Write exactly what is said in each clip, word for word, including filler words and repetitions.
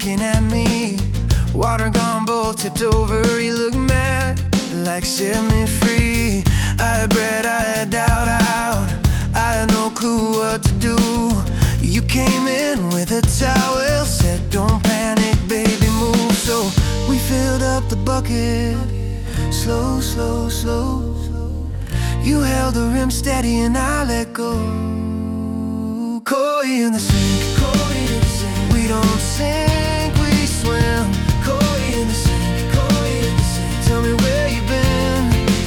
looking at me. Water gone, bowl tipped over. You look mad, like set me free. I had bread, I had doubt out. I had no clue what to do. You came in with a towel, said don't panic, baby, move. So we filled up the bucket, slow, slow, slow. You held the rim steady and I let go. Koi in the sink, koi in the sink. We don't sink, we swim. Koi in the sink, koi in the sink. Tell me where you been.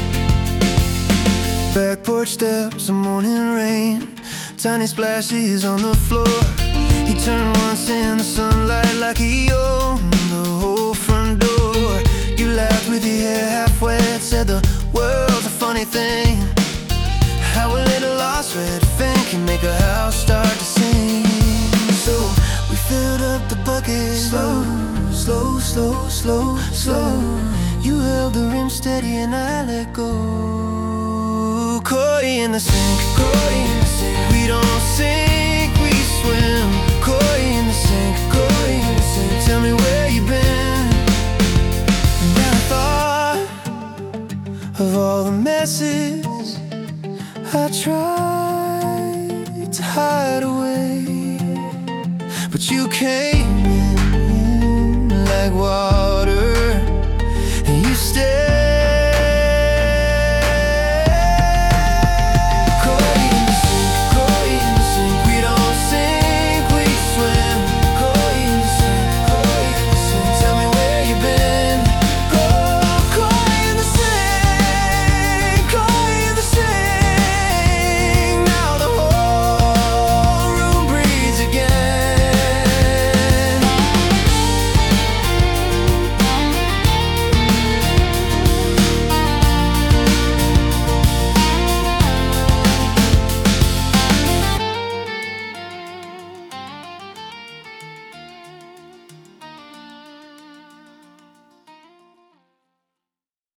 Back porch steps, the morning rain, tiny splashes on the floor. He turned once in the sunlight like he owned the whole front door. You laughed with your hair half wet, said the world's a funny thing. How a little lost red fin can make a house start to sing. So we filled up the bucket, slow, slow, slow, slow, slow. You held the rim steady and I let go. Koi in the sink, koi in the sink. We don't sink, we swim. Koi in the sink, koi in the sink. Tell me where you been. And I thought of all the messes I tried to hide away, but you came in like water.